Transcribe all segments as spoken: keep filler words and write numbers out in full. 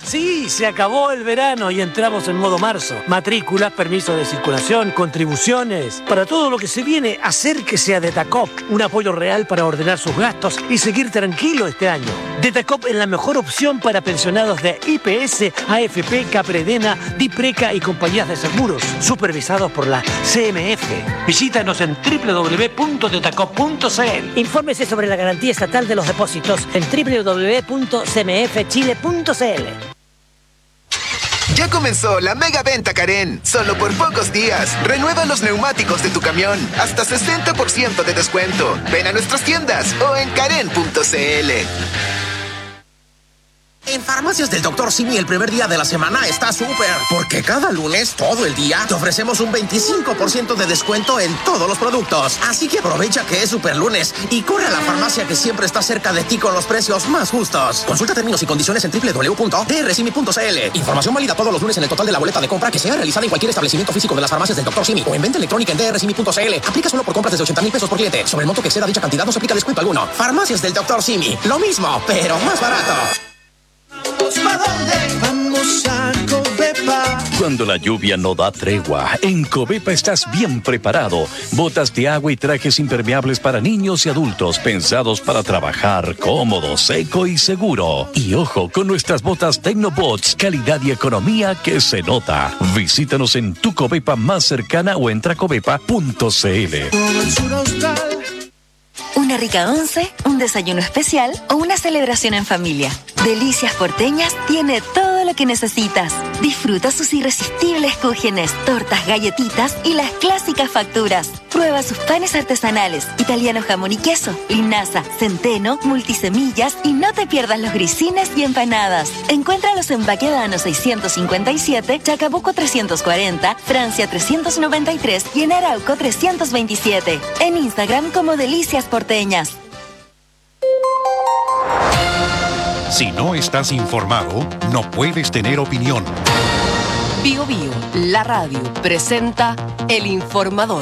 Sí, se acabó el verano y entramos en modo marzo. Matrículas, permisos de circulación, contribuciones. Para todo lo que se viene, acérquese a Detacop. Un apoyo real para ordenar sus gastos y seguir tranquilo este año. Detacop es la mejor opción para pensionados de I P S, A F P, Capredena, Dipreca y compañías de seguros, supervisados por la C M F. Visítanos en doble u doble u doble u punto detacop punto c l. Infórmese sobre la garantía estatal de los depósitos en doble u doble u doble u punto c m f chile punto c l. Ya comenzó la mega venta Karen. Solo por pocos días. Renueva los neumáticos de tu camión. Hasta sesenta por ciento de descuento. Ven a nuestras tiendas o en karen punto c l. En Farmacias del doctor Simi el primer día de la semana está súper, porque cada lunes, todo el día, te ofrecemos un veinticinco por ciento de descuento en todos los productos. Así que aprovecha que es super lunes y corre a la farmacia que siempre está cerca de ti con los precios más justos. Consulta términos y condiciones en doble u doble u doble u punto d r simi punto c l. Información válida todos los lunes en el total de la boleta de compra que sea realizada en cualquier establecimiento físico de las Farmacias del doctor Simi o en venta electrónica en d r simi punto c l. Aplica solo por compras desde ochenta mil pesos por cliente. Sobre el monto que exceda dicha cantidad no se aplica descuento alguno. Farmacias del doctor Simi. Lo mismo, pero más barato. ¿A dónde? Vamos a Covepa. Cuando la lluvia no da tregua, en Covepa estás bien preparado. Botas de agua y trajes impermeables para niños y adultos, pensados para trabajar cómodo, seco y seguro. Y ojo, con nuestras botas Tecnobots, calidad y economía que se nota. Visítanos en tu Covepa más cercana o entra a covepa punto c l. Una rica once, un desayuno especial o una celebración en familia. Delicias Porteñas tiene todo lo que necesitas. Disfruta sus irresistibles cúgenes, tortas, galletitas y las clásicas facturas. Prueba sus panes artesanales, italiano jamón y queso, linaza, centeno, multisemillas y no te pierdas los grisines y empanadas. Encuéntralos en Baquedano seiscientos cincuenta y siete, Chacabuco trescientos cuarenta, Francia trescientos noventa y tres y en Arauco trescientos veintisiete. En Instagram como Delicias Porteñas. Si no estás informado, no puedes tener opinión. Bio Bio, la radio, presenta El Informador.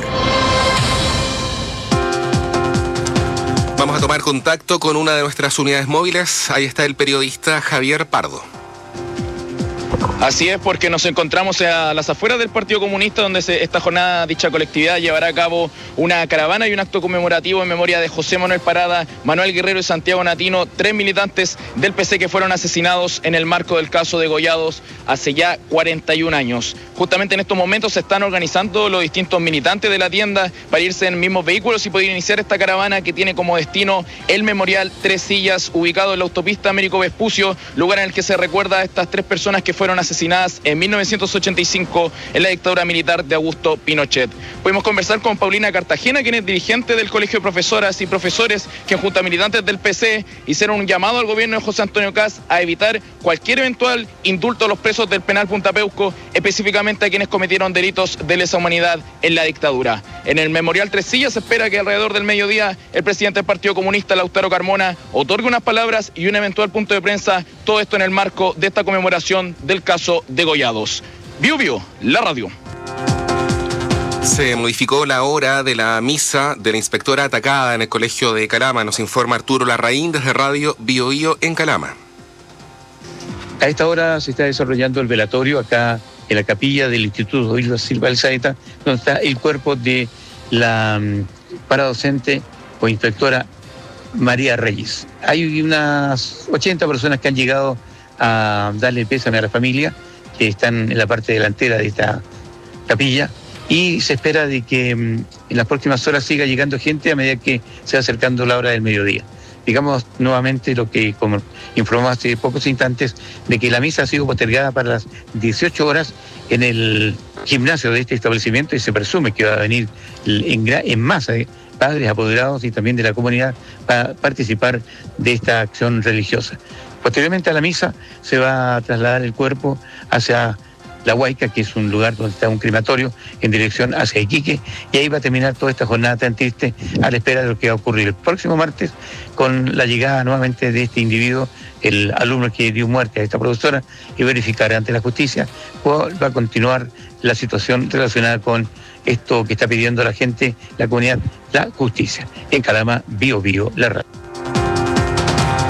Vamos a tomar contacto con una de nuestras unidades móviles. Ahí está el periodista Javier Pardo. Así es, porque nos encontramos a las afueras del Partido Comunista, donde se, esta jornada, dicha colectividad, llevará a cabo una caravana y un acto conmemorativo en memoria de José Manuel Parada, Manuel Guerrero y Santiago Natino, tres militantes del P C que fueron asesinados en el marco del caso Degollados hace ya cuarenta y un años. Justamente en estos momentos se están organizando los distintos militantes de la tienda para irse en mismos vehículos y poder iniciar esta caravana que tiene como destino el Memorial Tres Sillas, ubicado en la autopista Américo Vespucio, lugar en el que se recuerda a estas tres personas que fueron asesinadas en mil novecientos ochenta y cinco en la dictadura militar de Augusto Pinochet. Pudimos conversar con Paulina Cartagena, quien es dirigente del Colegio de Profesoras y Profesores, que junto a militantes del P C hicieron un llamado al gobierno de José Antonio Kast a evitar cualquier eventual indulto a los presos del penal Punta Peuco, específicamente a quienes cometieron delitos de lesa humanidad en la dictadura. En el Memorial Tres Sillas se espera que alrededor del mediodía el presidente del Partido Comunista, Lautaro Carmona, otorgue unas palabras y un eventual punto de prensa, todo esto en el marco de esta conmemoración del caso Degollados. Bio Bio, la radio. Se modificó la hora de la misa de la inspectora atacada en el colegio de Calama. Nos informa Arturo Larraín desde Radio Bio Bio en Calama. A esta hora se está desarrollando el velatorio acá en la capilla del Instituto Hilda Silva del Saeta, donde está el cuerpo de la um, paradocente o inspectora María Reyes. Hay unas ochenta personas que han llegado a darle pésame a la familia, que están en la parte delantera de esta capilla, y se espera de que um, en las próximas horas siga llegando gente a medida que se va acercando la hora del mediodía. Digamos nuevamente lo que como informó hace pocos instantes, de que la misa ha sido postergada para las dieciocho horas en el gimnasio de este establecimiento, y se presume que va a venir en, en masa de padres, apoderados y también de la comunidad para participar de esta acción religiosa. Posteriormente a la misa se va a trasladar el cuerpo hacia La Huayca, que es un lugar donde está un crematorio, en dirección hacia Iquique, y ahí va a terminar toda esta jornada tan triste a la espera de lo que va a ocurrir el próximo martes con la llegada nuevamente de este individuo, el alumno que dio muerte a esta profesora, y verificar ante la justicia cuál va a continuar la situación relacionada con esto que está pidiendo la gente, la comunidad, la justicia. En Calama, Bio Bio, la radio.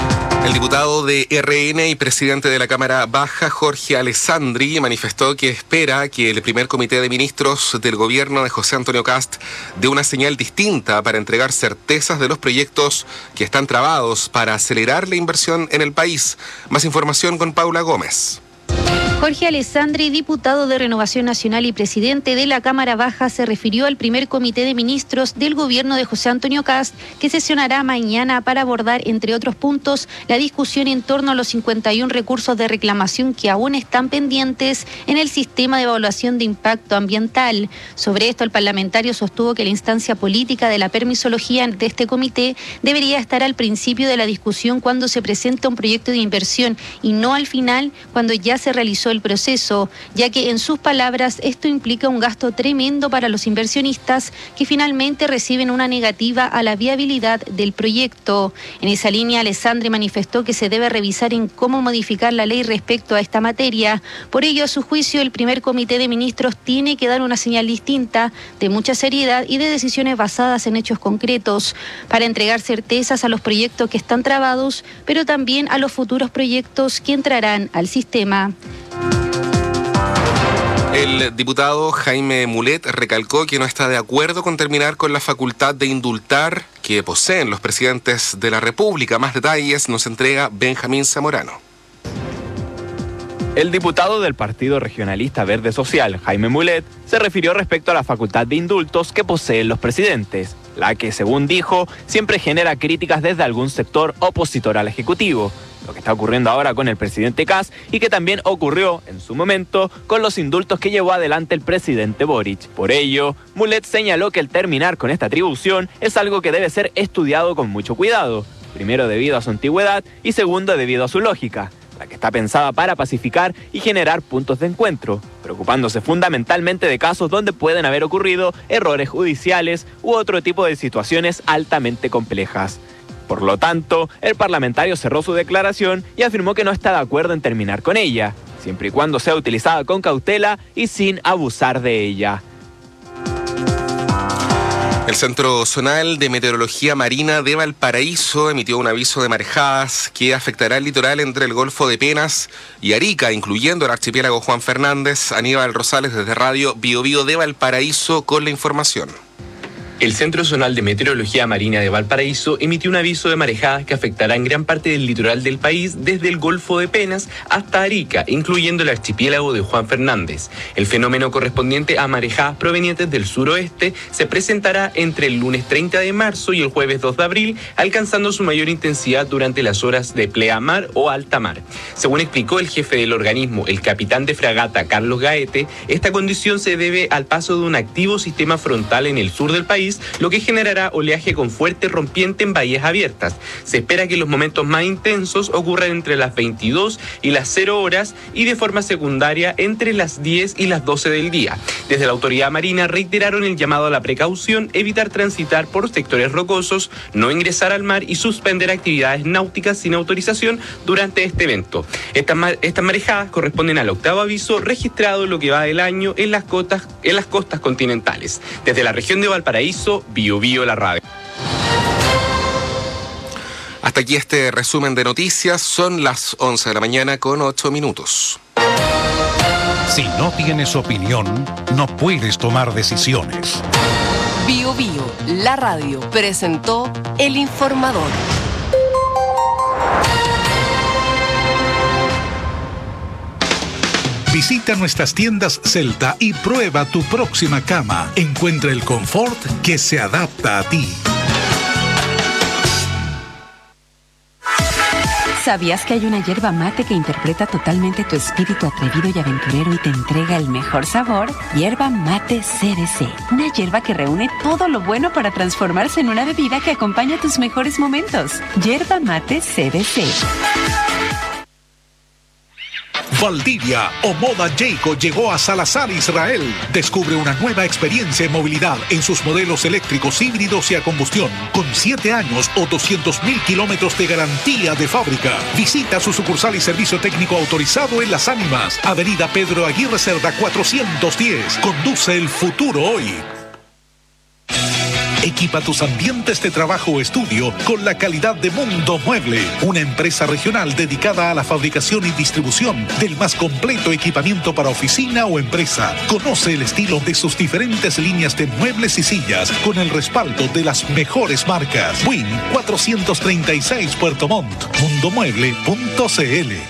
El diputado de R N y presidente de la Cámara Baja, Jorge Alessandri, manifestó que espera que el primer comité de ministros del gobierno de José Antonio Kast dé una señal distinta para entregar certezas de los proyectos que están trabados para acelerar la inversión en el país. Más información con Paula Gómez. Jorge Alessandri, diputado de Renovación Nacional y presidente de la Cámara Baja, se refirió al primer comité de ministros del gobierno de José Antonio Kast, que sesionará mañana para abordar, entre otros puntos, la discusión en torno a los cincuenta y uno recursos de reclamación que aún están pendientes en el sistema de evaluación de impacto ambiental. Sobre esto, el parlamentario sostuvo que la instancia política de la permisología de este comité debería estar al principio de la discusión cuando se presenta un proyecto de inversión y no al final, cuando ya se realizó el proceso, ya que en sus palabras esto implica un gasto tremendo para los inversionistas que finalmente reciben una negativa a la viabilidad del proyecto. En esa línea, Alessandri manifestó que se debe revisar en cómo modificar la ley respecto a esta materia. Por ello, a su juicio, el primer comité de ministros tiene que dar una señal distinta, de mucha seriedad y de decisiones basadas en hechos concretos, para entregar certezas a los proyectos que están trabados, pero también a los futuros proyectos que entrarán al sistema. El diputado Jaime Mulet recalcó que no está de acuerdo con terminar con la facultad de indultar que poseen los presidentes de la República. Más detalles nos entrega Benjamín Zamorano. El diputado del Partido Regionalista Verde Social, Jaime Mulet, se refirió respecto a la facultad de indultos que poseen los presidentes, la que, según dijo, siempre genera críticas desde algún sector opositor al Ejecutivo, lo que está ocurriendo ahora con el presidente Kast y que también ocurrió en su momento con los indultos que llevó adelante el presidente Boric. Por ello, Mulet señaló que el terminar con esta atribución es algo que debe ser estudiado con mucho cuidado, primero debido a su antigüedad y segundo debido a su lógica, la que está pensada para pacificar y generar puntos de encuentro, preocupándose fundamentalmente de casos donde pueden haber ocurrido errores judiciales u otro tipo de situaciones altamente complejas. Por lo tanto, el parlamentario cerró su declaración y afirmó que no está de acuerdo en terminar con ella, siempre y cuando sea utilizada con cautela y sin abusar de ella. El Centro Zonal de Meteorología Marina de Valparaíso emitió un aviso de marejadas que afectará el litoral entre el Golfo de Penas y Arica, incluyendo el archipiélago Juan Fernández. Aníbal Rosales desde Radio Bio Bio de Valparaíso con la información. El Centro Zonal de Meteorología Marina de Valparaíso emitió un aviso de marejadas que afectará en gran parte del litoral del país, desde el Golfo de Penas hasta Arica, incluyendo el archipiélago de Juan Fernández. El fenómeno correspondiente a marejadas provenientes del suroeste se presentará entre el lunes treinta de marzo y el jueves dos de abril, alcanzando su mayor intensidad durante las horas de pleamar o alta mar. Según explicó el jefe del organismo, el capitán de fragata Carlos Gaete, esta condición se debe al paso de un activo sistema frontal en el sur del país, lo que generará oleaje con fuerte rompiente en bahías abiertas. Se espera que los momentos más intensos ocurran entre las veintidós y las cero horas y de forma secundaria entre las diez y las doce del día. Desde la autoridad marina reiteraron el llamado a la precaución, evitar transitar por sectores rocosos, no ingresar al mar y suspender actividades náuticas sin autorización durante este evento. Estas, mar- estas marejadas corresponden al octavo aviso registrado en lo que va del año en las costas, en las costas continentales. Desde la región de Valparaíso, Bio Bio la radio. Hasta aquí este resumen de noticias. Son las once de la mañana con ocho minutos. Si no tienes opinión, no puedes tomar decisiones. Bio Bio, la radio, presentó El Informador. Visita nuestras tiendas Celta y prueba tu próxima cama. Encuentra el confort que se adapta a ti. ¿Sabías que hay una yerba mate que interpreta totalmente tu espíritu atrevido y aventurero y te entrega el mejor sabor? Yerba Mate C B C. Una yerba que reúne todo lo bueno para transformarse en una bebida que acompaña tus mejores momentos. Yerba Mate C B C. Valdivia o Moda Jayco llegó a Salazar, Israel. Descubre una nueva experiencia en movilidad en sus modelos eléctricos híbridos y a combustión, con siete años o doscientos mil kilómetros de garantía de fábrica. Visita su sucursal y servicio técnico autorizado en Las Ánimas, Avenida Pedro Aguirre Cerda cuatrocientos diez. Conduce el futuro hoy. Equipa tus ambientes de trabajo o estudio con la calidad de Mundo Mueble, una empresa regional dedicada a la fabricación y distribución del más completo equipamiento para oficina o empresa. Conoce el estilo de sus diferentes líneas de muebles y sillas con el respaldo de las mejores marcas. Win cuatrocientos treinta y seis Puerto Montt, mundo mueble punto c l.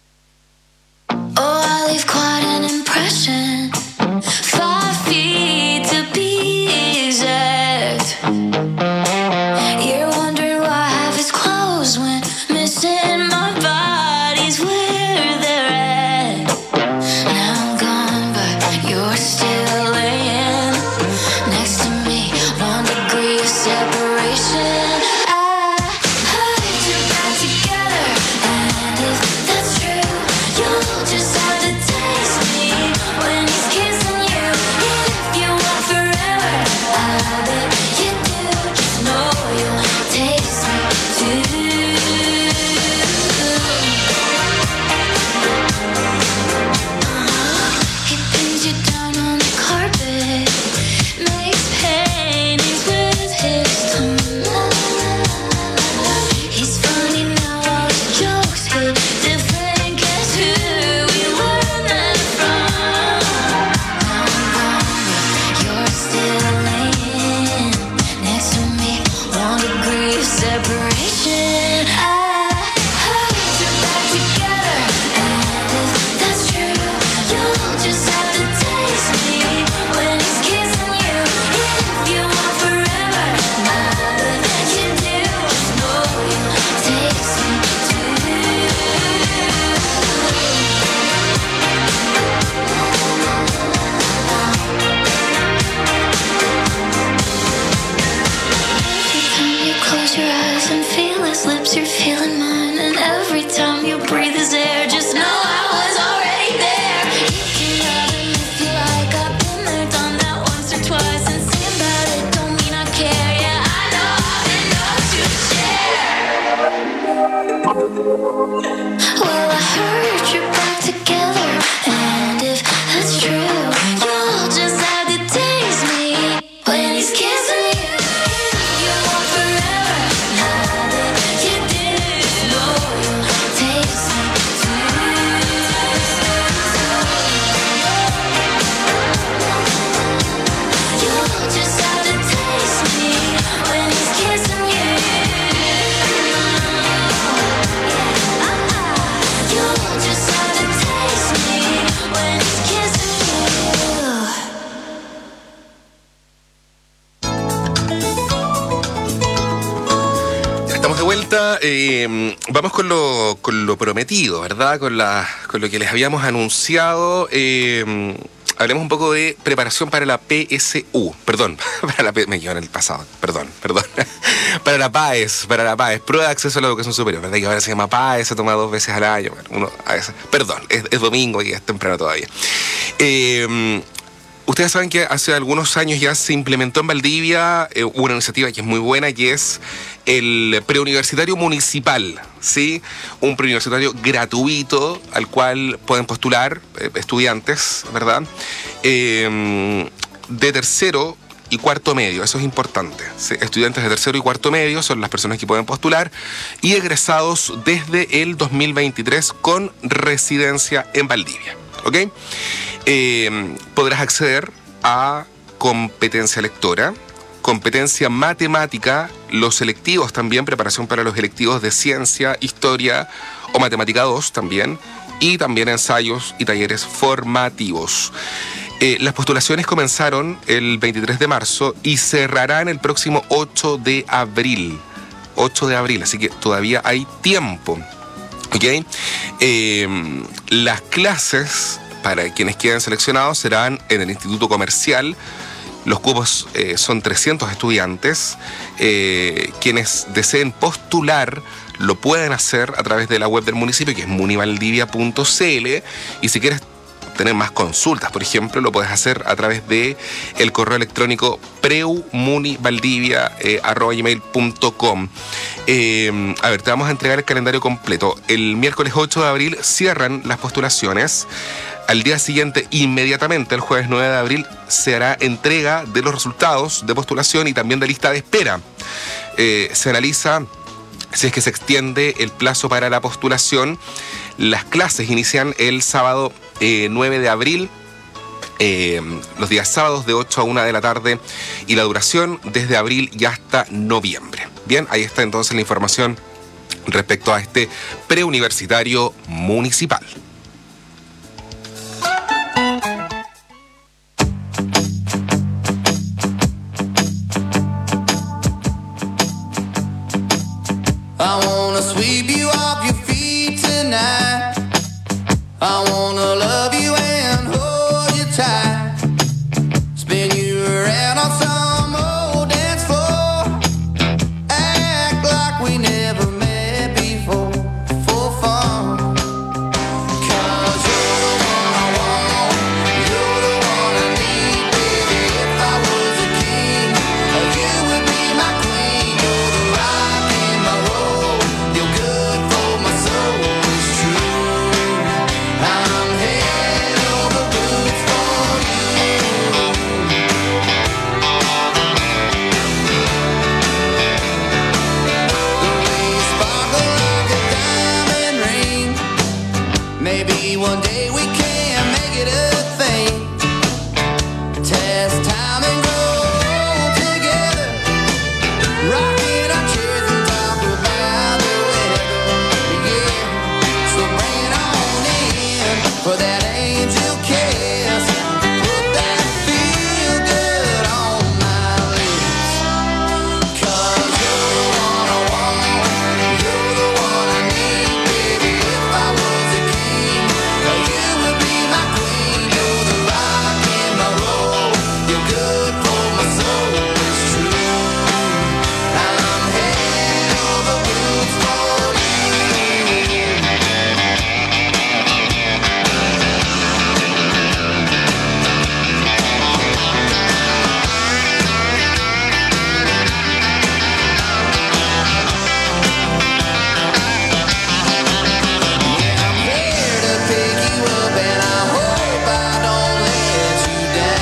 Oh, I leave quite an impression. Five feet to be exact. You're wondering why I have his clothes when missing my body's where they're at. Now I'm gone, but you're still laying next to me. One degree of separation. I heard you're back together, and if that's true, you'll just have to taste me when he's kissing you. If you want forever, I bet you do. Just know you'll taste me too. He pins you down on the carpet, makes paintings with his tongue. He's funny now, all his jokes hit different. Guess who we learned that from? Now I'm gone, but you're still laying next to me. One degree of separation. I heard you're back together, and if that's true, you'll just have to taste me when he's kissing you. If you want forever, I bet you do. Just know you'll taste me too. Every time you close your eyes and feel his lips, you're feeling mine. And every time you breathe his air, just know I was already there. You can love him if you like. I've been there, done that once or twice. And saying about it don't mean I care. Yeah, I know I've enough to share. Well, I heard you're back together, and if that's true, you'll just have to taste me when he's kissing you. If you want forever, I bet you do. Know you'll taste me too. You'll just have to taste me when he's kissing you. You'll just have to taste me when he's kissing you. Estamos de vuelta, eh, vamos con lo, con lo prometido, ¿verdad? Con, la, con lo que les habíamos anunciado. Eh, hablemos un poco de preparación para la P S U, perdón, para la P, me quedo en el pasado, perdón, perdón, para la PAES, para la PAES, Prueba de Acceso a la Educación Superior, ¿verdad? Que ahora se llama PAES, se toma dos veces al año, bueno, uno a veces, perdón, es, es domingo y es temprano todavía. Eh, Ustedes saben que hace algunos años ya se implementó en Valdivia eh, una iniciativa que es muy buena, que es el preuniversitario municipal, ¿sí? Un preuniversitario gratuito al cual pueden postular eh, estudiantes, ¿verdad? Eh, de tercero y cuarto medio, eso es importante. ¿Sí? Estudiantes de tercero y cuarto medio son las personas que pueden postular y egresados desde el dos mil veintitrés con residencia en Valdivia, ¿ok? Eh, podrás acceder a competencia lectora, competencia matemática, los selectivos también, preparación para los electivos de ciencia, historia o matemática dos también, y también ensayos y talleres formativos. Eh, las postulaciones comenzaron el veintitrés de marzo y cerrarán el próximo ocho de abril. ocho de abril, así que todavía hay tiempo. ¿Ok? Eh, las clases para quienes queden seleccionados serán en el Instituto Comercial. Los cupos eh, son trescientos estudiantes. Eh, quienes deseen postular lo pueden hacer a través de la web del municipio, que es munivaldivia punto c l. Y si quieres tener más consultas, por ejemplo, lo puedes hacer a través de el correo electrónico preumunivaldivia arroba gmail punto com. Eh, a ver, te vamos a entregar el calendario completo. El miércoles ocho de abril cierran las postulaciones. Al día siguiente, inmediatamente, el jueves nueve de abril, se hará entrega de los resultados de postulación y también de lista de espera. Eh, se analiza si es que se extiende el plazo para la postulación. Las clases inician el sábado eh, nueve de abril, eh, los días sábados de ocho a una de la tarde, y la duración desde abril y hasta noviembre. Bien, ahí está entonces la información respecto a este preuniversitario municipal. I wanna sweep you off your feet tonight. I wanna love you and hold you tight. Spin you around on some old dance floor. Act like we never met before, for fun. 'Cause you're the one I want, you're the one I need, baby. If I was a king, you would be my queen. You're the rock in my road, you're good for my soul, it's true. I'm head over boots for you. The way you sparkle like a diamond ring. Maybe one day we can make it a thing. Test time and grow together. Rocking our chairs and talk about the weather. Yeah, so bring it on in for that angel kiss. Put that feel good on my lips. 'Cause you're the one I want, you're the one I need, baby. If I was a king, you would be my queen. You're the rock in my road, you're good for my soul, it's true. I'm head over boots for you. I'm here to pick you up and I hope I don't let you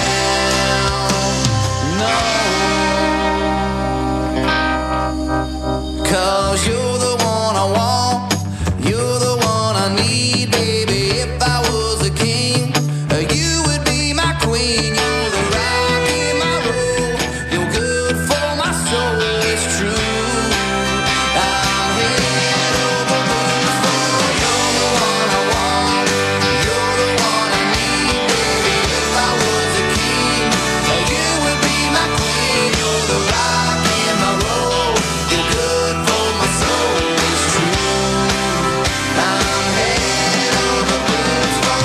down, no. 'Cause you're the one I want, you're the one I need, baby. If I was a king, you would be my queen. You're the rock in my road, you're good for my soul, it's true. I'm head over boots for you. You're the one I want, you're the one I need, baby. If I was a king, you would be my queen. You're the rock in my road, you're good for my soul, it's true. I'm head over boots for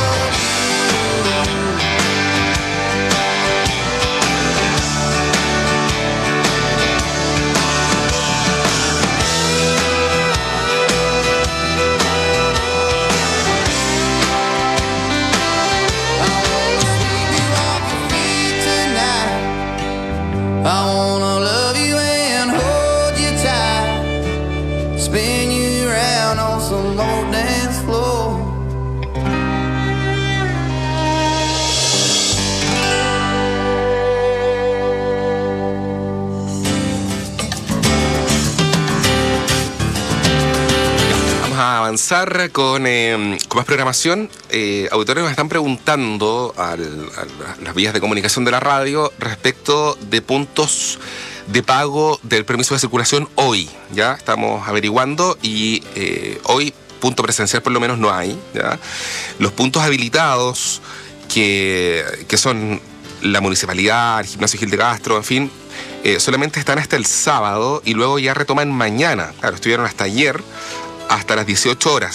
tonight. I wanna love you and hold you tight. Spin you around on some old dance floor. Vamos a avanzar con, eh, con más programación. Eh, auditores nos están preguntando al, a las vías de comunicación de la radio respecto de puntos de pago del permiso de circulación hoy. Ya estamos averiguando y eh, hoy punto presencial por lo menos no hay. ¿Ya? Los puntos habilitados que, que son la municipalidad, el gimnasio Gil de Castro, en fin, eh, solamente están hasta el sábado y luego ya retoman mañana. Claro, estuvieron hasta ayer, hasta las dieciocho horas.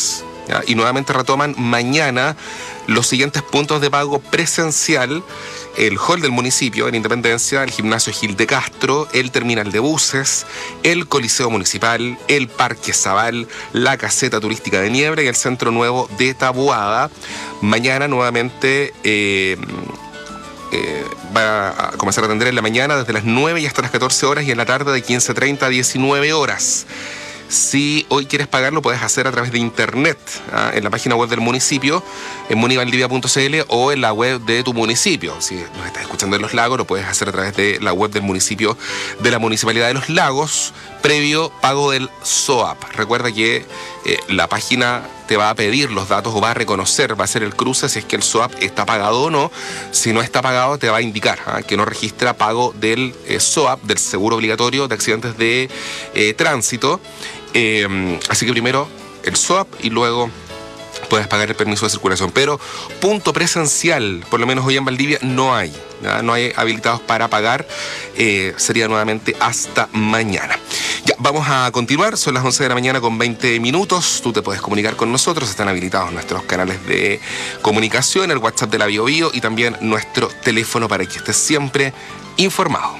¿ya? Y nuevamente retoman mañana los siguientes puntos de pago presencial: el hall del municipio en Independencia, el gimnasio Gil de Castro, el terminal de buses, el coliseo municipal, el parque Zabal, la caseta turística de Niebla y el centro nuevo de Taboada. Mañana nuevamente eh, eh, va a comenzar a atender en la mañana desde las nueve y hasta las catorce horas, y en la tarde de quince treinta a diecinueve horas. Si hoy quieres pagarlo, puedes hacer a través de internet, ¿ah? en la página web del municipio, en munivaldivia punto c l, o en la web de tu municipio. Si nos estás escuchando en Los Lagos, lo puedes hacer a través de la web del municipio de la Municipalidad de Los Lagos, previo pago del S O A P. Recuerda que eh, la página te va a pedir los datos o va a reconocer, va a hacer el cruce si es que el S O A P está pagado o no. Si no está pagado, te va a indicar ¿ah? que no registra pago del eh, S O A P, del seguro obligatorio de accidentes de eh, tránsito. Eh, así que primero el S O A P y luego puedes pagar el permiso de circulación. Pero punto presencial, por lo menos hoy en Valdivia, no hay. ¿ya? No hay habilitados para pagar. Eh, sería nuevamente hasta mañana. Ya, vamos a continuar. Son las once de la mañana con veinte minutos. Tú te puedes comunicar con nosotros. Están habilitados nuestros canales de comunicación, el WhatsApp de la Bio Bio y también nuestro teléfono para que estés siempre informado.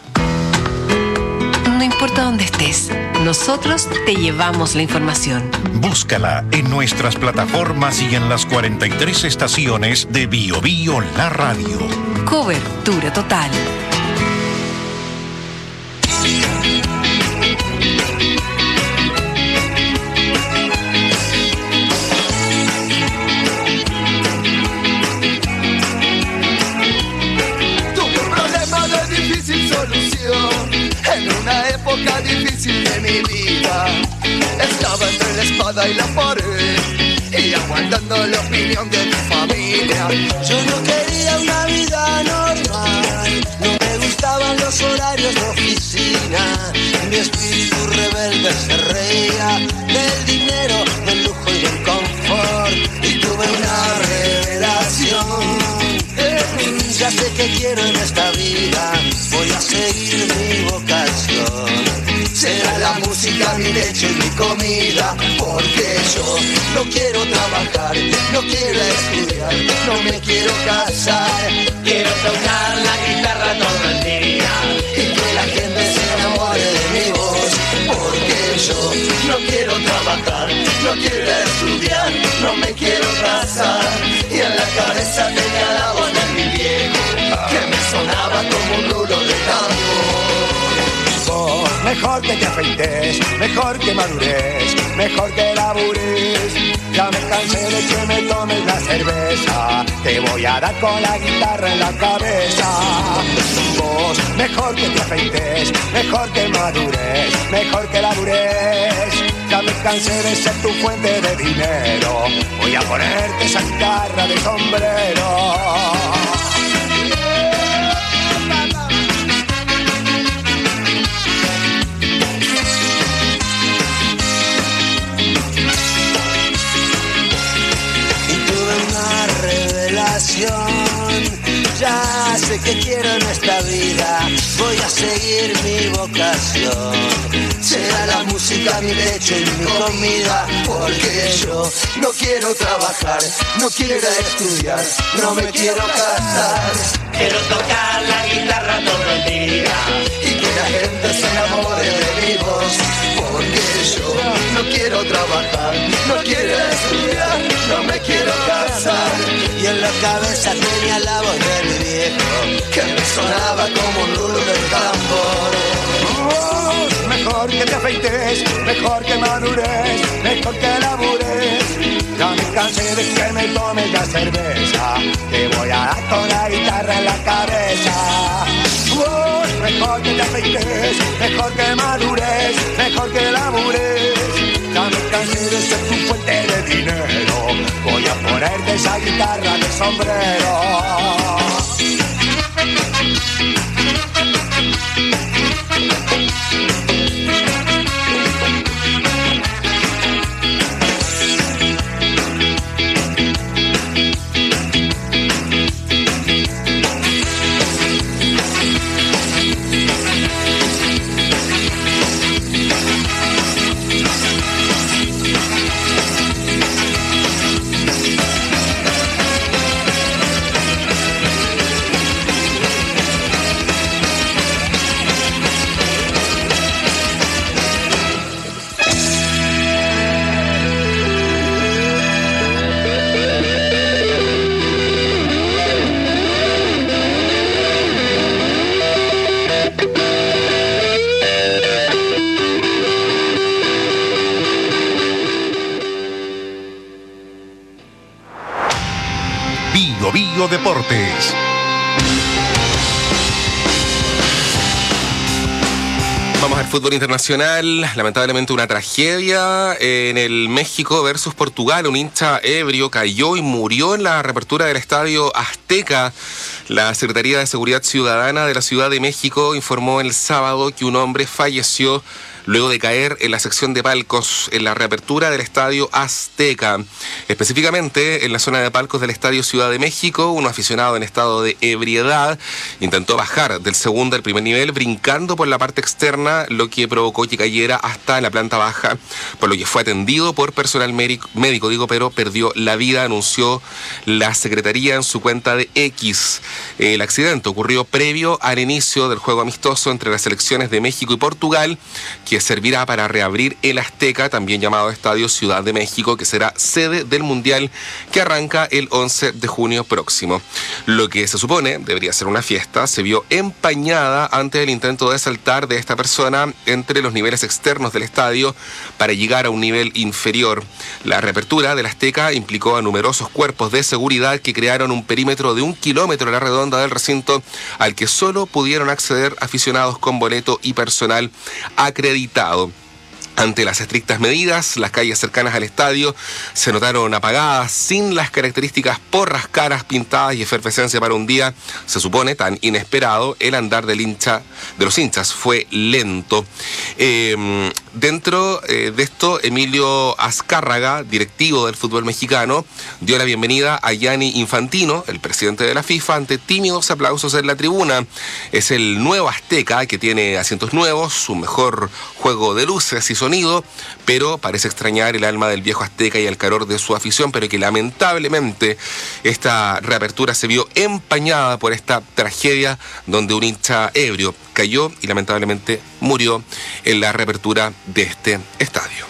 No importa dónde estés, nosotros te llevamos la información. Búscala en nuestras plataformas y en las cuarenta y tres estaciones de Bio Bio La Radio. Cobertura total. Tuve un problema de difícil solución en una época difícil de mi vida. Estaba entre la espada y la pared y aguantando la opinión de mi familia. Yo no quería una vida normal, no me gustaban los horarios de oficina. Mi espíritu rebelde se reía del dinero, del lujo y del confort. Y tuve una revelación. Ya sé que quiero en esta vida, voy a seguir mi vocación. Será la música mi leche y mi comida, porque yo no quiero trabajar, no quiero estudiar, no me quiero casar. Quiero tocar la guitarra todo el día y que la gente se enamore de mi voz, porque yo no quiero trabajar, no quiero estudiar, no me quiero casar. Y en la cabeza tenía la voz de mi viejo que me sonaba como un rulo de tambor. Vos, mejor que te afeites, mejor que madures, mejor que labures. Ya me cansé de que me tomes la cerveza, te voy a dar con la guitarra en la cabeza. Vos, mejor que te afeites, mejor que madures, mejor que labures. Ya me cansé de ser tu fuente de dinero, voy a ponerte esa guitarra de sombrero. Ya sé que quiero en esta vida, voy a seguir mi vocación. Será la música mi leche y mi comida, porque yo no quiero trabajar, no quiero estudiar, no me quiero casar. Quiero tocar la guitarra todo el día y que la gente se enamore de mi voz, porque yo no quiero trabajar, no quiero estudiar, no me quiero casar. Y en la cabeza tenía la voz del viejo que me sonaba como un rulo del tambor. Oh, mejor que te afeites, mejor que madures, mejor que labures. Ya me cansé de que me tomes la cerveza, te voy a dar con la guitarra en la cabeza. Oh, mejor que te afeites, mejor que madures, mejor que labures. Ya me cansé de ser tu fuente de dinero, voy a ponerte esa guitarra de sombrero. Bio Bio Deportes. Vamos al fútbol internacional. Lamentablemente una tragedia en el México versus Portugal. Un hincha ebrio cayó y murió en la reapertura del Estadio Azteca. La Secretaría de Seguridad Ciudadana de la Ciudad de México informó el sábado que un hombre falleció luego de caer en la sección de palcos en la reapertura del Estadio Azteca. Específicamente, en la zona de palcos del Estadio Ciudad de México, un aficionado en estado de ebriedad intentó bajar del segundo al primer nivel brincando por la parte externa, lo que provocó que cayera hasta la planta baja, por lo que fue atendido por personal médico, médico digo, pero perdió la vida, anunció la Secretaría en su cuenta de X. El accidente ocurrió previo al inicio del juego amistoso entre las selecciones de México y Portugal, que servirá para reabrir el Azteca, también llamado Estadio Ciudad de México, que será sede del Mundial que arranca el once de junio próximo. Lo que se supone debería ser una fiesta se vio empañada ante el intento de saltar de esta persona entre los niveles externos del estadio para llegar a un nivel inferior. La reapertura del Azteca implicó a numerosos cuerpos de seguridad que crearon un perímetro de un kilómetro a la redonda del recinto al que solo pudieron acceder aficionados con boleto y personal acreditado. Ante las estrictas medidas, las calles cercanas al estadio se notaron apagadas, sin las características porras, caras pintadas y efervescencia para un día, se supone, tan inesperado. El andar del hincha, de los hinchas fue lento. Eh, dentro eh, de esto, Emilio Azcárraga, directivo del fútbol mexicano, dio la bienvenida a Gianni Infantino, el presidente de la FIFA, ante tímidos aplausos en la tribuna. Es el nuevo Azteca, que tiene asientos nuevos, un mejor juego de luces y sonido, pero parece extrañar el alma del viejo Azteca y el calor de su afición, pero que lamentablemente esta reapertura se vio empañada por esta tragedia donde un hincha ebrio cayó y lamentablemente murió en la reapertura de este estadio.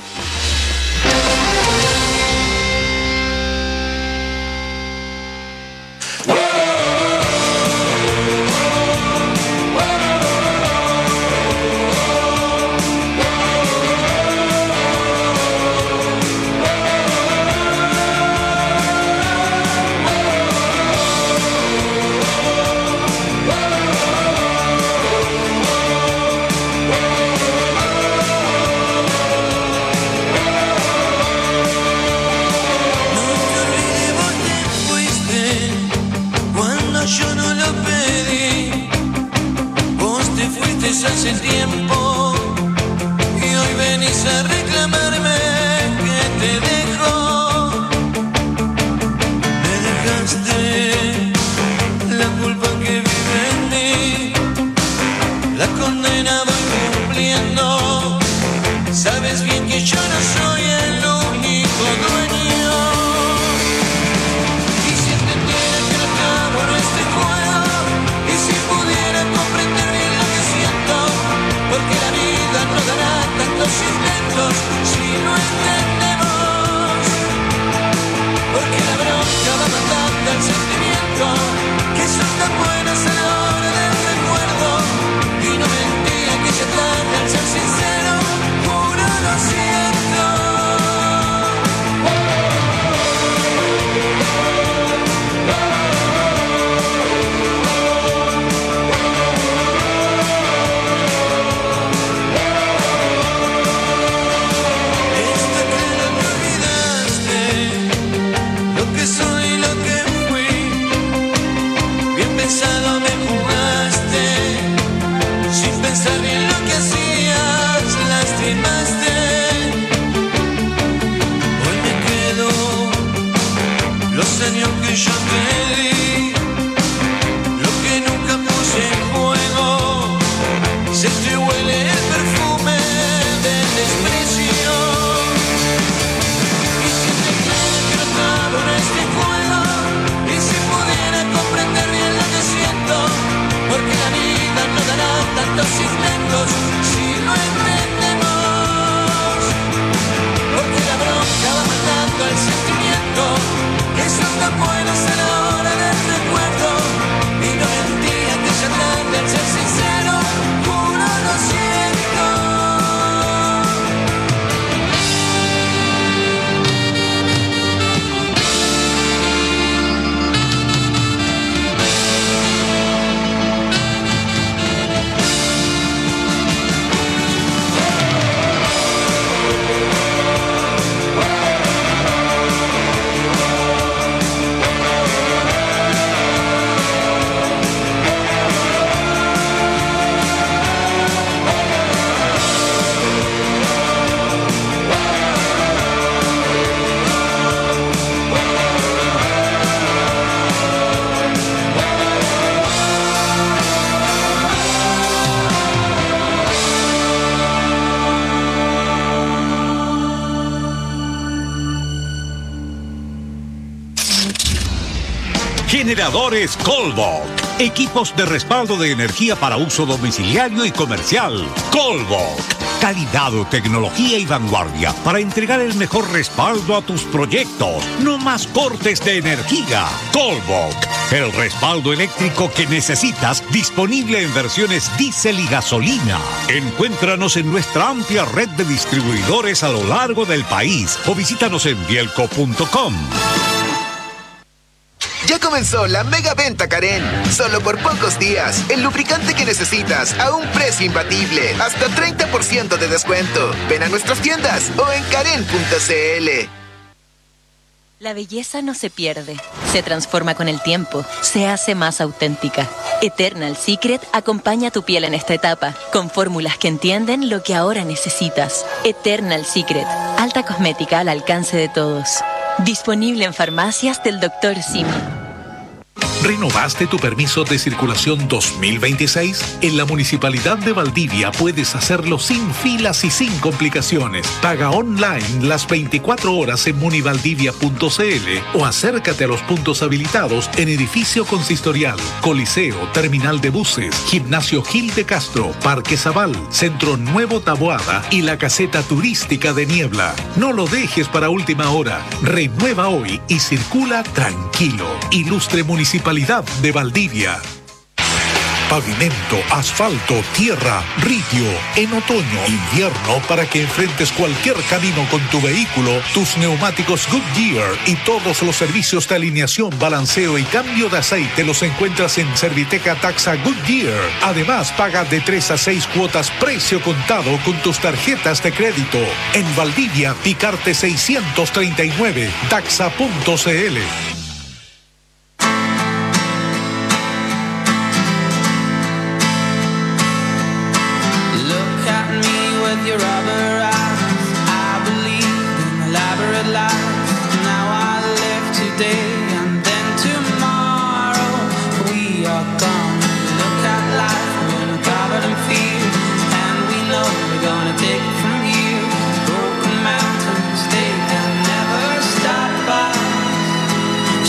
Hace tiempo y hoy venís a reclamarme que te dejo. Me dejaste la culpa que vive en mí, la condena voy cumpliendo. Sabes bien que yo no soy el único dueño. Y si entendiera que no acabo en este juego, y si pudiera comprender bien lo que siento, porque la vida no dará tantos intentos si no entendemos. Porque la bronca va matando el sentimiento, que son tan buenas a la hora del recuerdo. Y no mentira que se tarde al ser sincero, juro lo siento. Pensar bien lo que hacías, lastimaste. Hoy me quedo los años que yo te di, lo que nunca puse en juego. Se te huele el perfume del desprecio. Y si te crees que no acabo en este juego, y si pudiera comprender bien lo que siento, porque la vida no dará tantos intentos si no entendemos. Porque la bronca va matando el sentimiento, que son tan buenas a la hora del recuerdo. Y no mentira que ya tarde al ser sincero, juro lo siento. Generadores Colvoc. Equipos de respaldo de energía para uso domiciliario y comercial. Colvoc. Calidad, tecnología y vanguardia para entregar el mejor respaldo a tus proyectos. No más cortes de energía. Colvoc. El respaldo eléctrico que necesitas, disponible en versiones diésel y gasolina. Encuéntranos en nuestra amplia red de distribuidores a lo largo del país o visítanos en bielco punto com. Ya comenzó la mega venta Karen. Solo por pocos días. El lubricante que necesitas a un precio imbatible. Hasta treinta por ciento de descuento. Ven a nuestras tiendas o en karen punto c l. La belleza no se pierde, se transforma con el tiempo, se hace más auténtica. Eternal Secret acompaña a tu piel en esta etapa, con fórmulas que entienden lo que ahora necesitas. Eternal Secret, alta cosmética al alcance de todos. Disponible en farmacias del doctor Simi. ¿Renovaste tu permiso de circulación dos mil veintiséis? En la Municipalidad de Valdivia puedes hacerlo sin filas y sin complicaciones. Paga online las veinticuatro horas en munivaldivia punto c l o acércate a los puntos habilitados en Edificio Consistorial, Coliseo, Terminal de Buses, Gimnasio Gil de Castro, Parque Zabal, Centro Nuevo Taboada y la Caseta Turística de Niebla. No lo dejes para última hora. Renueva hoy y circula tranquilo. Ilustre Municipalidad de Valdivia. Pavimento, asfalto, tierra, ritio. En otoño, invierno, para que enfrentes cualquier camino con tu vehículo, tus neumáticos Goodyear y todos los servicios de alineación, balanceo y cambio de aceite los encuentras en Serviteca Taxa Goodyear. Además, paga de tres a seis cuotas precio contado con tus tarjetas de crédito. En Valdivia, Picarte seiscientos treinta y nueve, taxa punto c l. Your rubber eyes, I believed in elaborate lies. Now I live today and then tomorrow we are gone. Look at life, we're covered in fear, and we know we're gonna take it from here. Broken mountains, they can never stop us.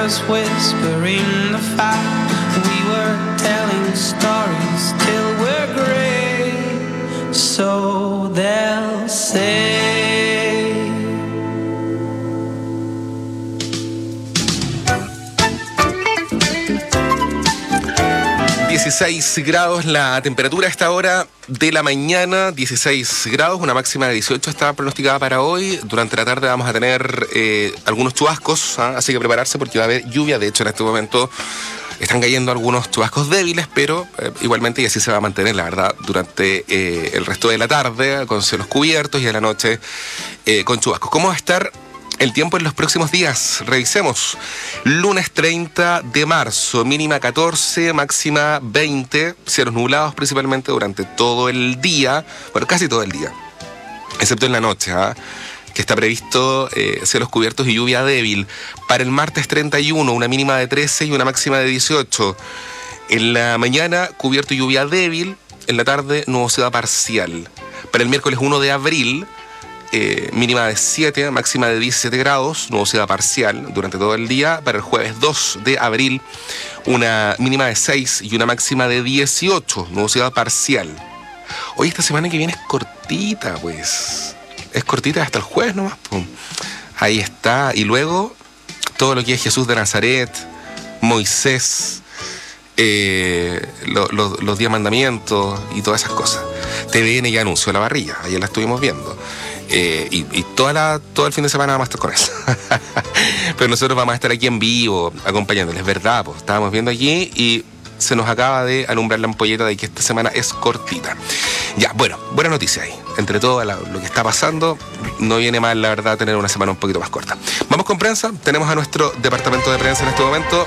was whispering the fact we were telling stories till we're gray, so they'll say. dieciséis grados la temperatura a esta hora de la mañana, dieciséis grados, una máxima de dieciocho está pronosticada para hoy. Durante la tarde vamos a tener eh, algunos chubascos, ¿eh? Así que prepararse porque va a haber lluvia. De hecho, en este momento están cayendo algunos chubascos débiles, pero eh, igualmente y así se va a mantener, la verdad, durante eh, el resto de la tarde con cielos cubiertos y a la noche eh, con chubascos. ¿Cómo va a estar el tiempo en los próximos días? Revisemos. Lunes treinta de marzo, mínima catorce, máxima veinte, cielos nublados principalmente durante todo el día, bueno, casi todo el día, excepto en la noche, ¿eh? que está previsto eh, cielos cubiertos y lluvia débil. Para el martes treinta y uno, una mínima de trece y una máxima de dieciocho. En la mañana, cubierto y lluvia débil, en la tarde, nubosidad parcial. Para el miércoles uno de abril, Eh, mínima de siete, máxima de diecisiete grados, nubosidad parcial durante todo el día. Para el jueves dos de abril, una mínima de seis y una máxima de dieciocho, nubosidad parcial. Hoy esta semana que viene es cortita, pues. Es cortita hasta el jueves nomás. Pum. Ahí está. Y luego, todo lo que es Jesús de Nazaret, Moisés, eh, lo, lo, los diez mandamientos y todas esas cosas. T V N ya anunció la parrilla, ayer la estuvimos viendo. Eh, y y toda la, todo el fin de semana vamos a estar con eso. Pero nosotros vamos a estar aquí en vivo acompañándoles, ¿verdad? Pues estábamos viendo aquí y se nos acaba de alumbrar la ampolleta de que esta semana es cortita. Ya, bueno, buena noticia ahí. Entre todo la, lo que está pasando, no viene mal, la verdad, tener una semana un poquito más corta. Vamos con prensa. Tenemos a nuestro departamento de prensa en este momento.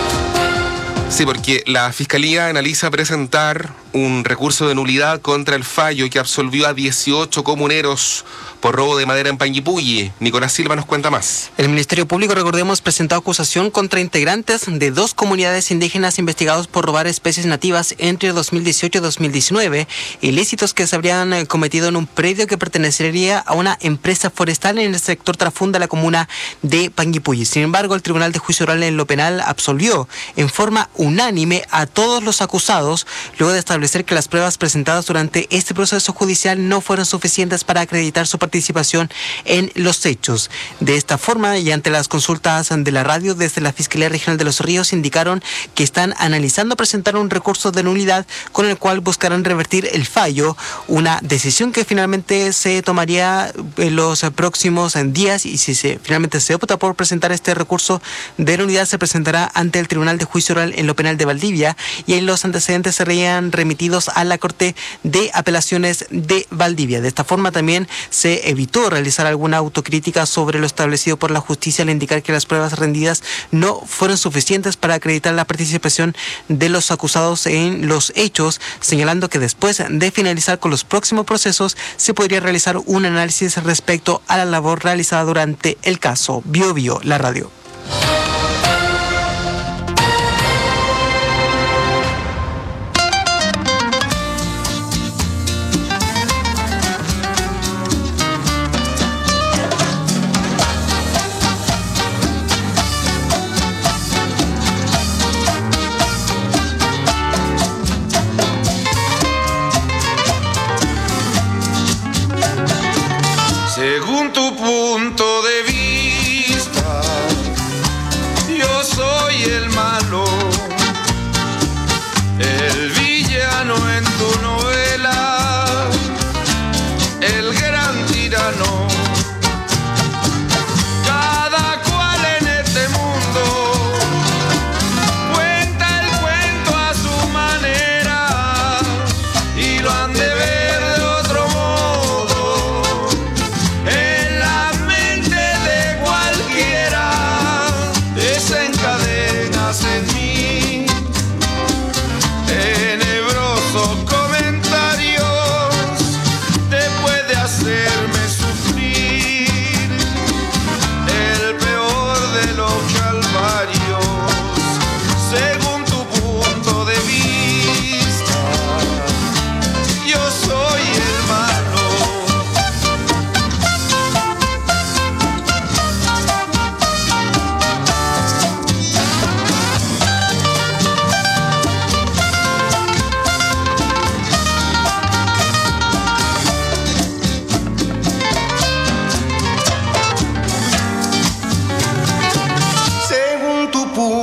Sí, porque la Fiscalía analiza presentar un recurso de nulidad contra el fallo que absolvió a dieciocho comuneros por robo de madera en Panguipulli. Nicolás Silva nos cuenta más. El Ministerio Público, recordemos, presentó acusación contra integrantes de dos comunidades indígenas investigados por robar especies nativas entre dos mil dieciocho y dos mil diecinueve, ilícitos que se habrían cometido en un predio que pertenecería a una empresa forestal en el sector Trafunda, la comuna de Panguipulli. Sin embargo, el Tribunal de Juicio Oral en lo Penal absolvió en forma unánime a todos los acusados, luego de establecer que las pruebas presentadas durante este proceso judicial no fueron suficientes para acreditar su participación en los hechos. De esta forma, y ante las consultas de la radio, desde la Fiscalía Regional de Los Ríos indicaron que están analizando presentar un recurso de nulidad con el cual buscarán revertir el fallo, una decisión que finalmente se tomaría en los próximos días, y si se, finalmente se opta por presentar este recurso de nulidad, se presentará ante el Tribunal de Juicio Oral en lo Penal de Valdivia, y en los antecedentes serían remitidos a la Corte de Apelaciones de Valdivia. De esta forma también se evitó realizar alguna autocrítica sobre lo establecido por la justicia al indicar que las pruebas rendidas no fueron suficientes para acreditar la participación de los acusados en los hechos, señalando que después de finalizar con los próximos procesos se podría realizar un análisis respecto a la labor realizada durante el caso. Bio Bio, la radio. Según tu punto de vista, yo soy el malo, el villano en tu novela, el gran tirano. Cada cual en este mundo cuenta el cuento a su manera y lo han de ver de otro modo. En la mente de cualquiera desencadena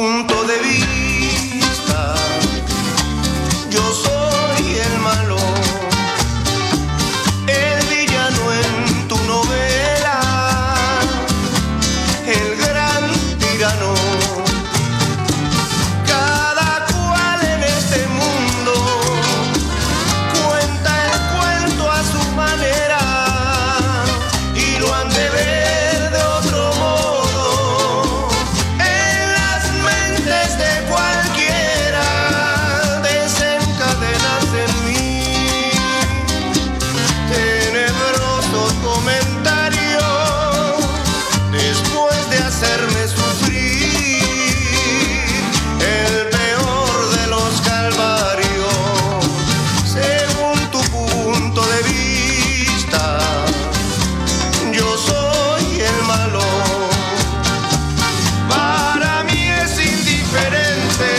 punto de vista, yo soy el malo, el villano en tu novela, el gran tirano. Cada cual en este mundo cuenta el cuento a su manera y lo han de ver de otro modo en las mentes de cualquiera. Desencadenas en mí tenebrosos comentarios después de hacerme sufrir el peor de los calvarios. Según tu punto de vista, yo soy el malo. Para mí es indiferente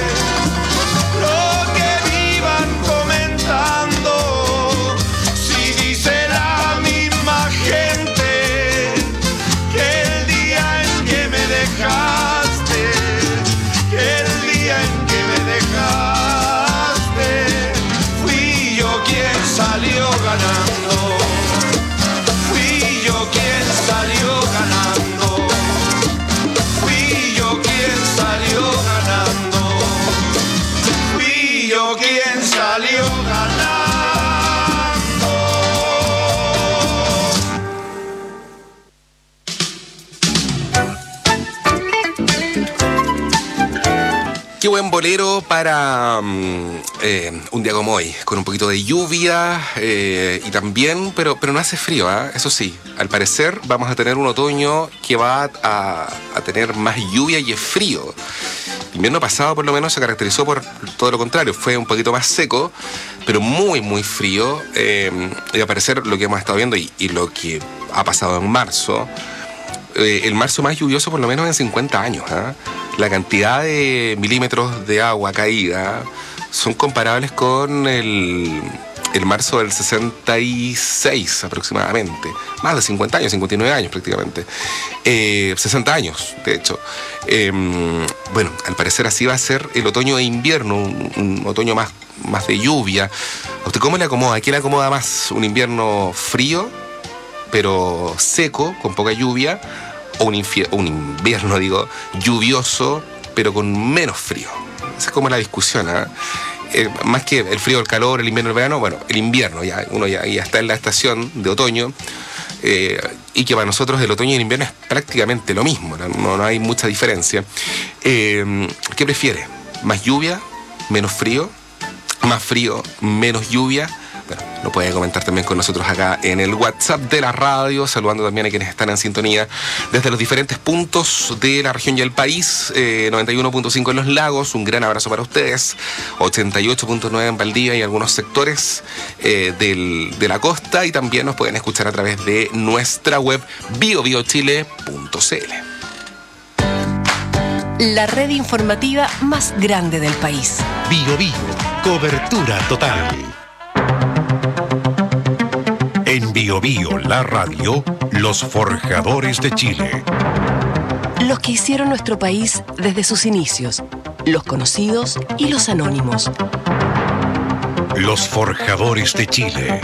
lo que vivan comentando. Si dice la misma gente que el día en que me dejaste, que el día en que me dejaste, fui yo quien salió ganando. Fui yo quien salió ganando. Fui yo quien salió ganando. Fui yo quien salió ganando. Qué buen bolero para um, eh, un día como hoy, con un poquito de lluvia eh, y también, pero, pero no hace frío, ¿eh? Eso sí, al parecer vamos a tener un otoño que va a, a tener más lluvia y frío. El invierno pasado por lo menos se caracterizó por todo lo contrario, fue un poquito más seco, pero muy muy frío, eh, y al parecer lo que hemos estado viendo y, y lo que ha pasado en marzo, eh, el marzo más lluvioso por lo menos en cincuenta años, ¿eh? La cantidad de milímetros de agua caída son comparables con el, el marzo del sesenta y seis aproximadamente. Más de cincuenta años, cincuenta y nueve años prácticamente. Eh, sesenta años, de hecho. Eh, bueno, al parecer así va a ser el otoño e invierno, un, un otoño más, más de lluvia. ¿A usted cómo le acomoda? ¿A quién le acomoda más? ¿Un invierno frío, pero seco, con poca lluvia? O un, infier- un invierno, digo, lluvioso, pero con menos frío. Esa es como la discusión, ¿eh? Eh, más que el frío, el calor, el invierno, el verano, bueno, el invierno, ya uno ya, ya está en la estación de otoño, eh, y que para nosotros el otoño y el invierno es prácticamente lo mismo, no, no hay mucha diferencia. Eh, ¿Qué prefiere? ¿Más lluvia, menos frío? ¿Más frío, menos lluvia? Bueno, lo puede comentar también con nosotros acá en el WhatsApp de la radio, saludando también a quienes están en sintonía desde los diferentes puntos de la región y el país. eh, noventa y uno punto cinco en Los Lagos, un gran abrazo para ustedes. ochenta y ocho punto nueve en Valdivia y algunos sectores eh, del, de la costa, y también nos pueden escuchar a través de nuestra web bio bio chile punto c l. La red informativa más grande del país. Bio Bio, cobertura total. En Bio Bio, la radio, los forjadores de Chile. Los que hicieron nuestro país desde sus inicios, los conocidos y los anónimos. Los forjadores de Chile.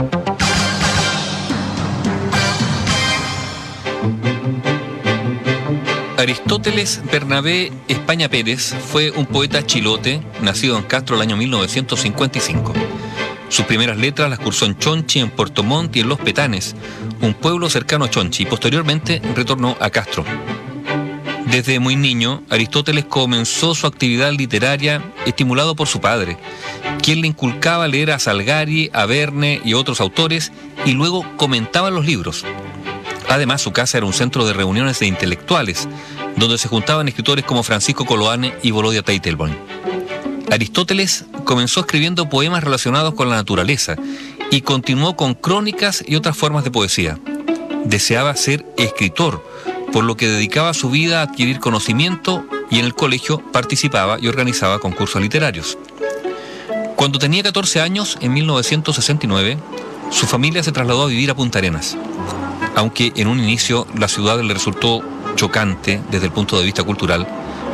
Aristóteles Bernabé España Pérez fue un poeta chilote, nacido en Castro el año mil novecientos cincuenta y cinco. Sus primeras letras las cursó en Chonchi, en Puerto Montt y en Los Petanes, un pueblo cercano a Chonchi, y posteriormente retornó a Castro. Desde muy niño, Aristóteles comenzó su actividad literaria estimulado por su padre, quien le inculcaba leer a Salgari, a Verne y otros autores, y luego comentaba los libros. Además, su casa era un centro de reuniones de intelectuales, donde se juntaban escritores como Francisco Coloane y Volodya Teitelbaum. Aristóteles comenzó escribiendo poemas relacionados con la naturaleza y continuó con crónicas y otras formas de poesía. Deseaba ser escritor, por lo que dedicaba su vida a adquirir conocimiento, y en el colegio participaba y organizaba concursos literarios. Cuando tenía catorce años, en mil novecientos sesenta y nueve, su familia se trasladó a vivir a Punta Arenas. Aunque en un inicio la ciudad le resultó chocante desde el punto de vista cultural,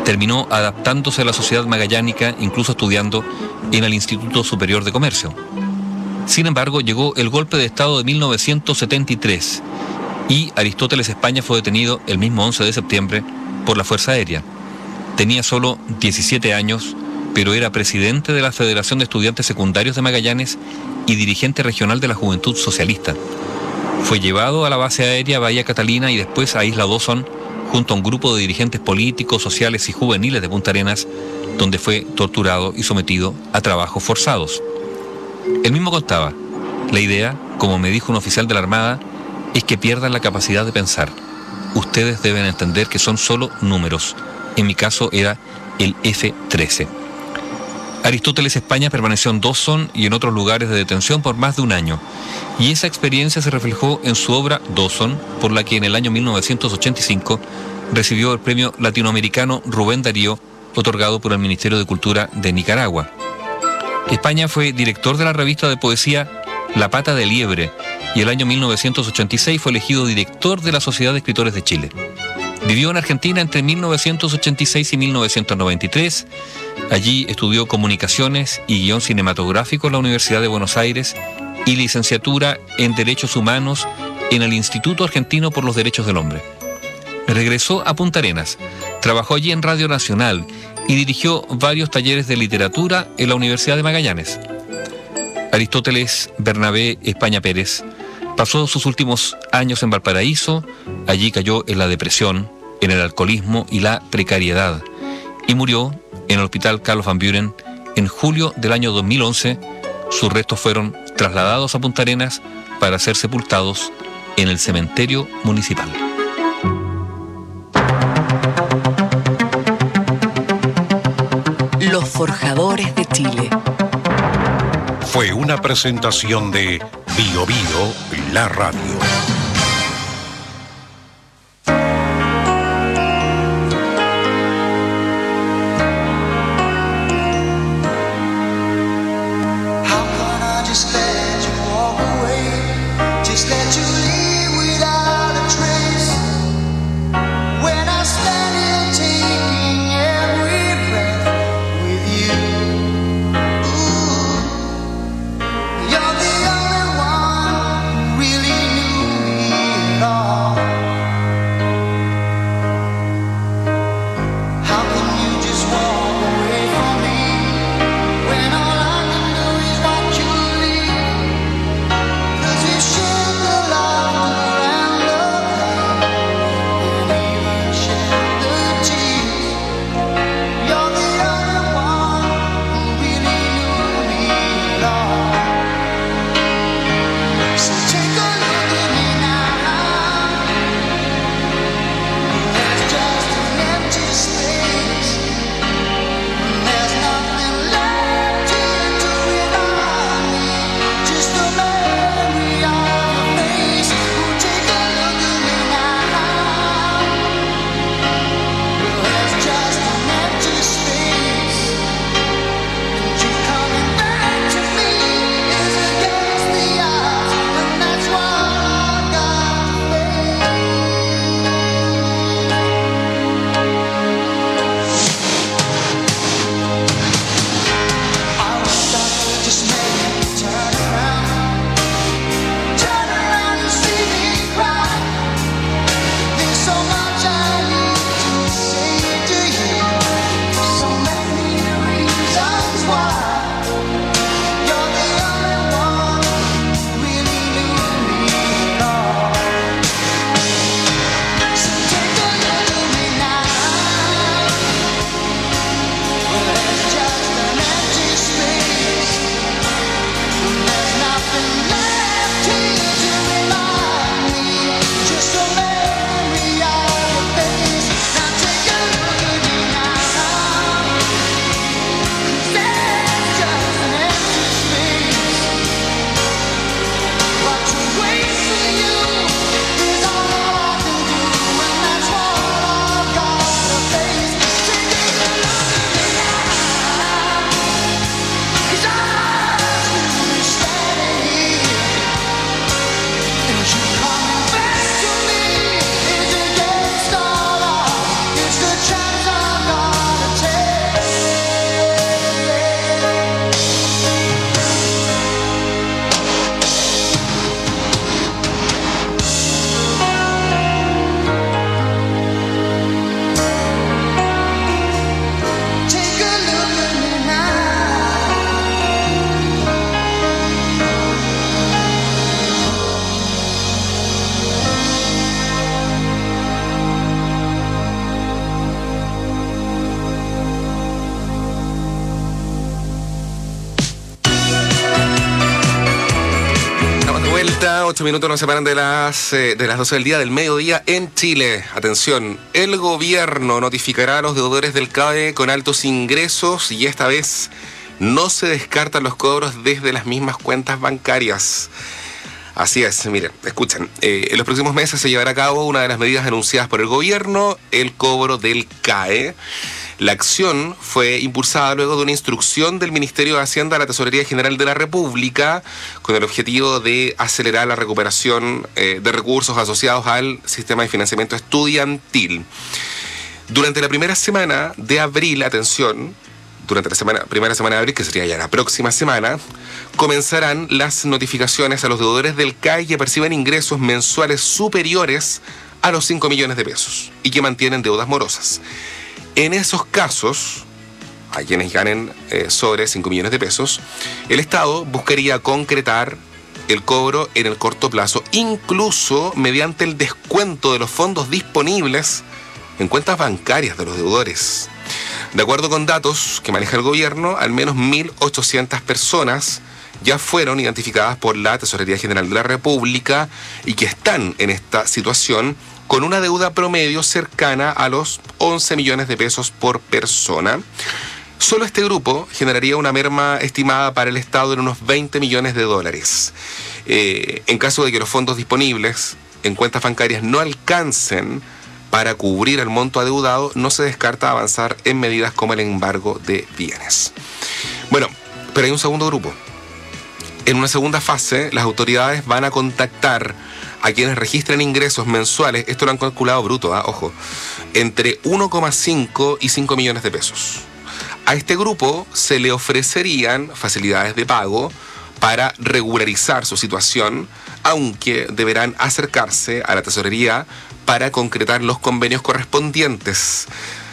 Terminó adaptándose a la sociedad magallánica, incluso estudiando en el Instituto Superior de Comercio. Sin embargo, llegó el golpe de Estado de mil novecientos setenta y tres y Aristóteles España fue detenido el mismo once de septiembre por la Fuerza Aérea. Tenía solo diecisiete años, pero era presidente de la Federación de Estudiantes Secundarios de Magallanes y dirigente regional de la Juventud Socialista. Fue llevado a la base aérea Bahía Catalina y después a Isla Dawson, junto a un grupo de dirigentes políticos, sociales y juveniles de Punta Arenas, donde fue torturado y sometido a trabajos forzados. Él mismo contaba: la idea, como me dijo un oficial de la Armada, es que pierdan la capacidad de pensar. Ustedes deben entender que son solo números. En mi caso era el F trece. Aristóteles España permaneció en Dawson y en otros lugares de detención por más de un año, y esa experiencia se reflejó en su obra Dawson, por la que en el año mil novecientos ochenta y cinco recibió el premio latinoamericano Rubén Darío, otorgado por el Ministerio de Cultura de Nicaragua. España fue director de la revista de poesía La Pata de Liebre, y el año mil novecientos ochenta y seis fue elegido director de la Sociedad de Escritores de Chile. Vivió en Argentina entre mil novecientos ochenta y seis y mil novecientos noventa y tres. Allí estudió comunicaciones y guión cinematográfico en la Universidad de Buenos Aires y licenciatura en Derechos Humanos en el Instituto Argentino por los Derechos del Hombre. Regresó a Punta Arenas, trabajó allí en Radio Nacional y dirigió varios talleres de literatura en la Universidad de Magallanes. Aristóteles Bernabé España Pérez pasó sus últimos años en Valparaíso. Allí cayó en la depresión, en el alcoholismo y la precariedad, y murió en el Hospital Carlos Van Buren en julio del año dos mil once. Sus restos fueron trasladados a Punta Arenas para ser sepultados en el cementerio municipal. Los Forjadores de Chile. Fue una presentación de Bio Bio, la radio. You're the only one who really knew ocho minutos nos separan de las, eh, de las doce del día, del mediodía en Chile. Atención, el gobierno notificará a los deudores del C A E con altos ingresos y esta vez no se descartan los cobros desde las mismas cuentas bancarias. Así es, miren, escuchen, eh, en los próximos meses se llevará a cabo una de las medidas anunciadas por el gobierno, el cobro del C A E. La acción fue impulsada luego de una instrucción del Ministerio de Hacienda a la Tesorería General de la República con el objetivo de acelerar la recuperación eh, de recursos asociados al sistema de financiamiento estudiantil. Durante la primera semana de abril, atención, durante la semana, primera semana de abril, que sería ya la próxima semana, comenzarán las notificaciones a los deudores del C A E que perciben ingresos mensuales superiores a los cinco millones de pesos y que mantienen deudas morosas. En esos casos, a quienes ganen eh, sobre cinco millones de pesos, el Estado buscaría concretar el cobro en el corto plazo, incluso mediante el descuento de los fondos disponibles en cuentas bancarias de los deudores. De acuerdo con datos que maneja el gobierno, al menos mil ochocientas personas ya fueron identificadas por la Tesorería General de la República y que están en esta situación con una deuda promedio cercana a los once millones de pesos por persona. Solo este grupo generaría una merma estimada para el Estado en unos veinte millones de dólares. Eh, en caso de que los fondos disponibles en cuentas bancarias no alcancen para cubrir el monto adeudado, no se descarta avanzar en medidas como el embargo de bienes. Bueno, pero hay un segundo grupo. En una segunda fase, las autoridades van a contactar a quienes registren ingresos mensuales, esto lo han calculado bruto, ¿eh? Ojo, entre uno coma cinco y cinco millones de pesos. A este grupo se le ofrecerían facilidades de pago para regularizar su situación, aunque deberán acercarse a la tesorería para concretar los convenios correspondientes.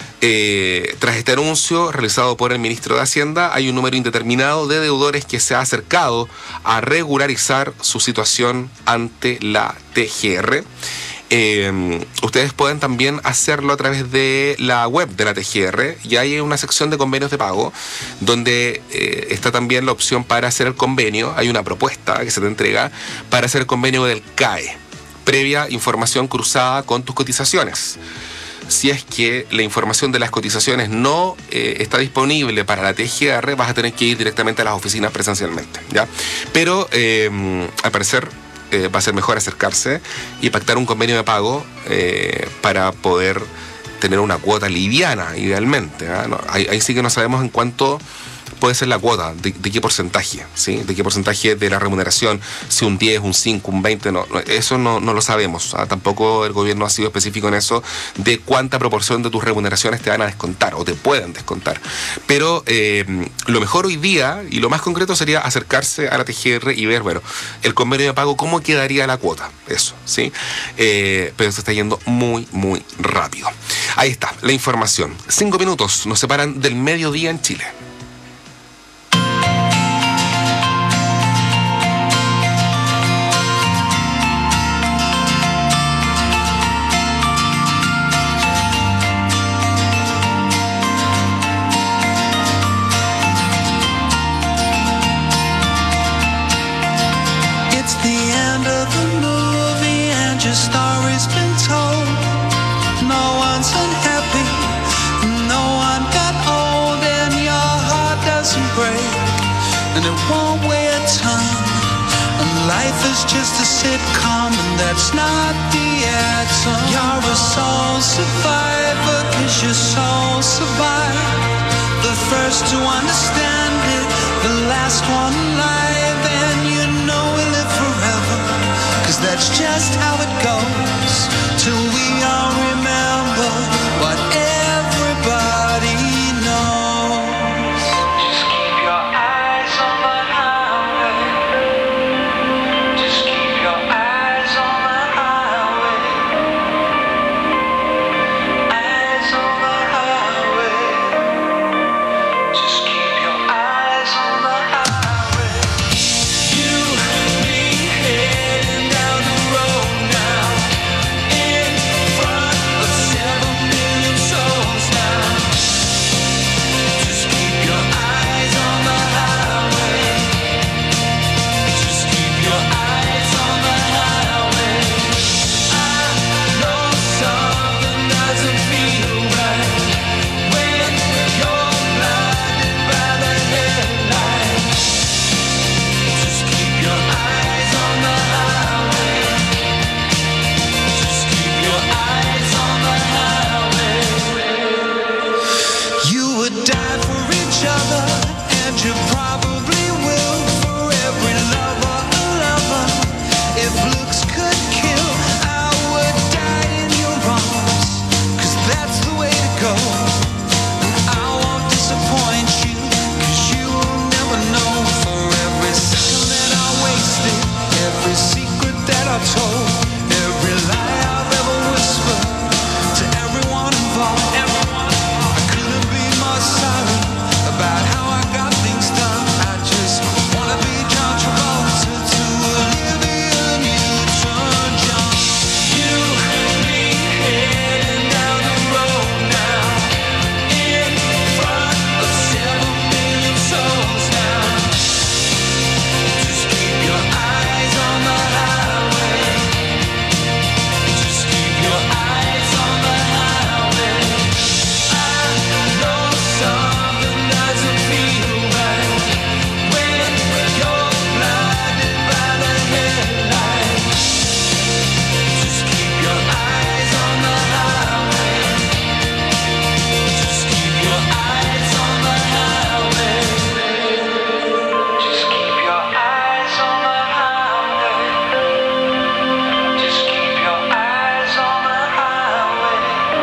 Eh, tras este anuncio realizado por el ministro de Hacienda, hay un número indeterminado de deudores que se ha acercado a regularizar su situación ante la T G R. Eh, ustedes pueden también hacerlo a través de la web de la T G R y hay una sección de convenios de pago donde eh, está también la opción para hacer el convenio. Hay una propuesta que se te entrega para hacer el convenio del C A E, previa información cruzada con tus cotizaciones. Si es que la información de las cotizaciones no eh, está disponible para la T G R, vas a tener que ir directamente a las oficinas presencialmente, ¿ya? Pero eh, al parecer eh, va a ser mejor acercarse y pactar un convenio de pago eh, para poder tener una cuota liviana, idealmente, ¿eh? No, ahí, ahí sí que no sabemos en cuánto puede ser la cuota, de, de qué porcentaje, ¿sí? De qué porcentaje de la remuneración, si un diez, un cinco, un veinte, no, no, eso no, no lo sabemos. ¿Ah? Tampoco el gobierno ha sido específico en eso, de cuánta proporción de tus remuneraciones te van a descontar o te pueden descontar. Pero eh, lo mejor hoy día y lo más concreto sería acercarse a la T G R y ver, bueno, el convenio de pago, cómo quedaría la cuota, eso, ¿sí? Eh, pero se está yendo muy, muy rápido. Ahí está, la información. Cinco minutos nos separan del mediodía en Chile. Just a sitcom, and that's not the answer. You're a soul survivor, cause your soul survived. The first to understand it, the last one alive. And you know we'll live forever, cause that's just how it goes. Till we all remember what everybody knows. Just keep your eyes on the highway. Front you probably will. For every lover, a lover. If looks could kill, I would die in your arms. Cause that's the way to go. And I won't disappoint you, cause you will never know. For every second that I wasted, every secret that I told, every lie I've ever whispered to everyone involved. I couldn't be more sorry about how I got things done. I just wanna be John Travolta to Olivia Newton-John. You and me heading down the road now, in front of seven million souls now. Just keep your eyes on the highway. Just keep your eyes on the highway. I know something doesn't feel right when you're blinded by the headlights. Just keep your eyes on the highway. Just keep your eyes on the highway. Just keep your eyes on the highway. Just keep your eyes on the highway.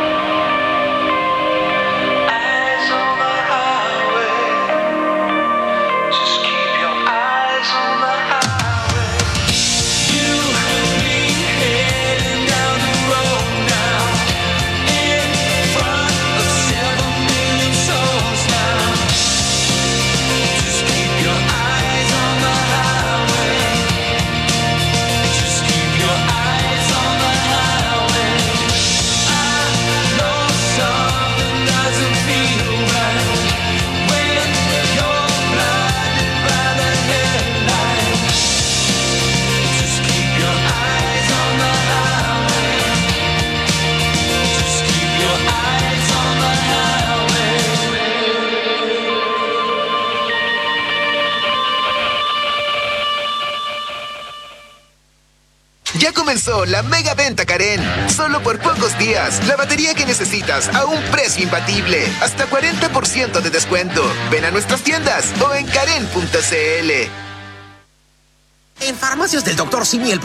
Eyes on the highway. Just keep your eyes on the highway. You and me heading down the road now, in front of seven million souls now. Just keep your eyes on the highway. Just keep your eyes on the highway. I know something doesn't feel right when you're blinded by the headlights. Just keep your eyes on the highway. Just keep your eyes on the highway. Ya comenzó la mega venta Karen. Solo por pocos días. La batería que necesitas a un precio imbatible. Hasta cuarenta por ciento de descuento. Ven a nuestras tiendas o en karen punto c l. En Farmacias del doctor Simi, el